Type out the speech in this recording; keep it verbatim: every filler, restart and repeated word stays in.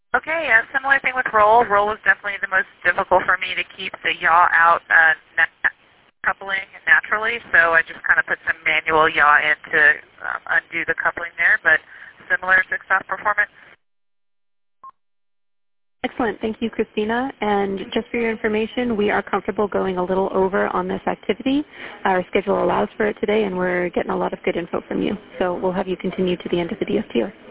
Okay, a similar thing with roll. Roll was definitely the most difficult for me to keep the yaw out uh, na- coupling naturally, so I just kind of put some manual yaw in to um, undo the coupling there, but similar success performance. Excellent. Thank you, Christina. And just for your information, we are comfortable going a little over on this activity. Our schedule allows for it today, and we're getting a lot of good info from you. So we'll have you continue to the end of the D S T R.